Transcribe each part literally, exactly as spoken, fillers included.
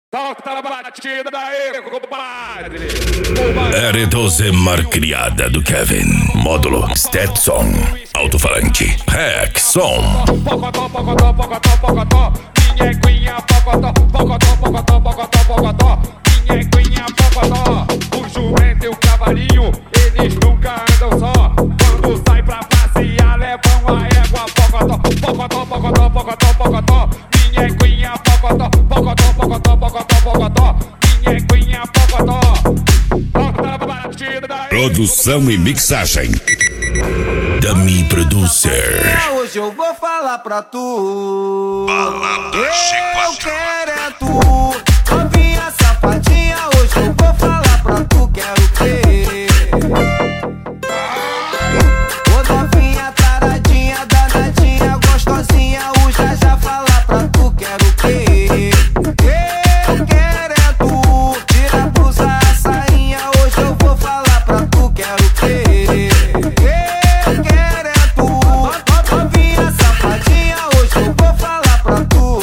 Solta a batida daí, compadre. R doze Malcriada do Kevin. Módulo Stetson. Alto-falante Hack Som. Pocotó, pocotó, pocotó, pocotó. Minhequinha, pocotó, pocotó, pocotó, pocotó, pocotó. Minhequinha, pocotó. O jumento e o cavalinho, eles nunca andam só. Quando sai pra passear, levam a égua. Pocotó, pocotó, pocotó, pocotó, pocotó. Minhequinha, pocotó, pocotó, pocotó, pocotó, pocotó. Minhequinha, pocotó. Solta a batida daí. Produção e mixagem Dummy Producer. Hoje eu vou falar pra tu. Balada Eu G quatro. quero é tu. Novinha safadinha, hoje eu vou falar pra tu. Quero o quê? Ô novinha taradinha, danadinha, gostosinha, o já já falar pra tu. Quero o quê? Eu quero é tu. Tira a blusa, a sainha, hoje eu vou falar pra tu. Quero o quê? Eu quero é tu. Novinha safadinha, hoje eu vou falar pra tu.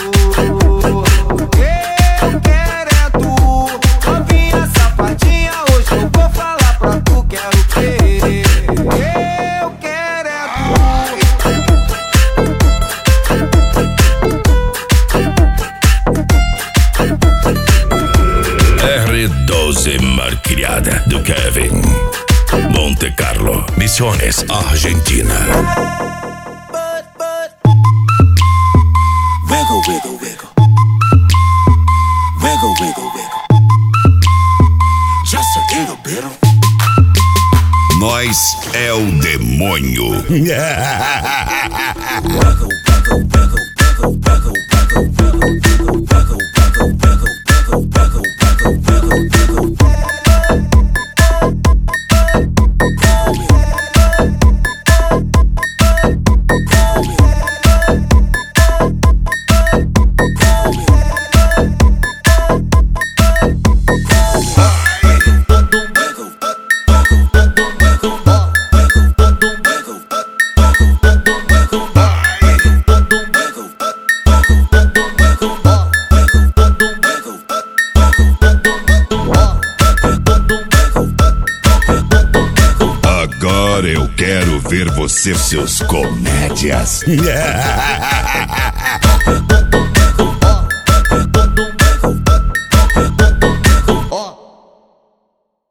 Eu quero é tu. Novinha safadinha, hoje eu vou falar pra tu. Quero o quê? Eu quero é R doze Malcriada do Kevin. Monte Carlo, Misiones, Argentina. Wiggle, wiggle, wiggle. Wiggle, wiggle, wiggle. Just a little bit. Nós é o demônio. Wiggle, wiggle, wiggle, wiggle, wiggle, wiggle, wiggle, wiggle, wiggle, wiggle, wiggle, wiggle, wiggle, wiggle, wiggle. Agora eu quero ver você, seus comédias.